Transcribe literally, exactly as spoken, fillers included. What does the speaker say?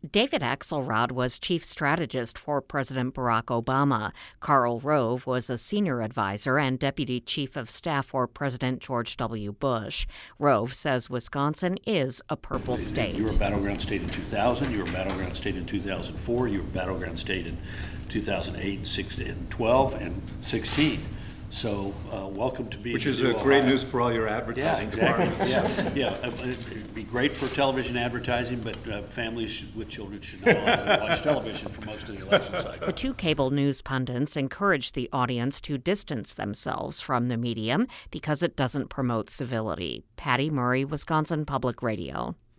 David Axelrod was chief strategist for President Barack Obama. Karl Rove was a senior advisor and deputy chief of staff for President George W. Bush. Rove says Wisconsin is a purple state. You were a battleground state in two thousand. You were a battleground state in two thousand four. You were a battleground state in two thousand eight, six, and twelve, and sixteen. So, uh, welcome to being. Which is a great news for all your advertising. Yeah, exactly. yeah, yeah. It'd be great for television advertising, but uh, families should, with children should not allow to watch television for most of the election cycle. The two cable news pundits encouraged the audience to distance themselves from the medium because it doesn't promote civility. Patty Murray, Wisconsin Public Radio.